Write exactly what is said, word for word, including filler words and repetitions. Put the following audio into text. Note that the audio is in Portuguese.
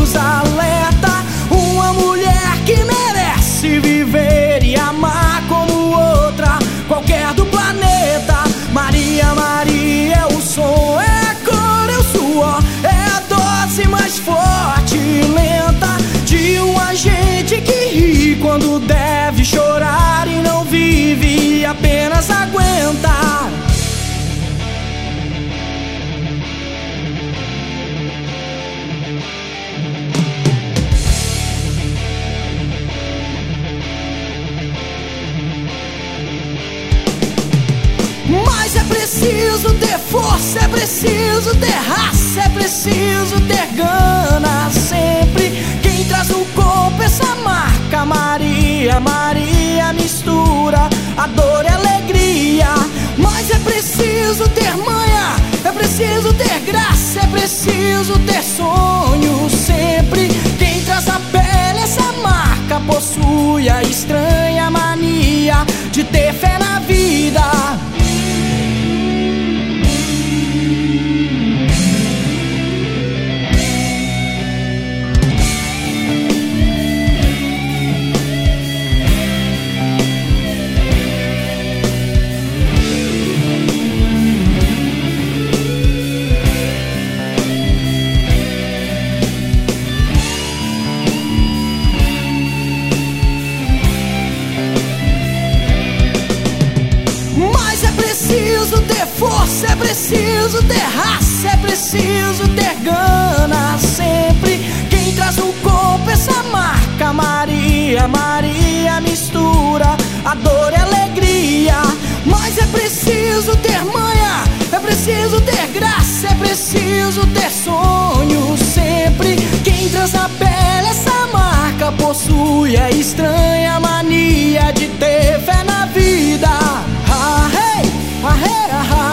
nos alerta. Uma mulher que merece viver e amar como outra qualquer do planeta. Maria, Maria é o som, é a cor, é o suor, é a dose mais forte e lenta de uma gente que ri quando deve chorar e não vive, apenas aguenta. Mas é preciso ter força, é preciso ter raça, é preciso ter gana. Sempre quem traz no corpo essa marca. Maria, Maria mistura a dor e a alegria. Mas é preciso ter manha, é preciso ter graça, é preciso ter sonho. Sempre quem traz na pele essa marca possui a estranha mania de ter fé na vida. Força, é preciso ter raça, é preciso ter gana. Sempre quem traz no corpo essa marca. Maria, Maria mistura a dor e a alegria. Mas é preciso ter manha, é preciso ter graça, é preciso ter sonho. Sempre quem traz na pele essa marca possui a estranha mania de ter fé na vida. Ah, hey, ah, hey, ah,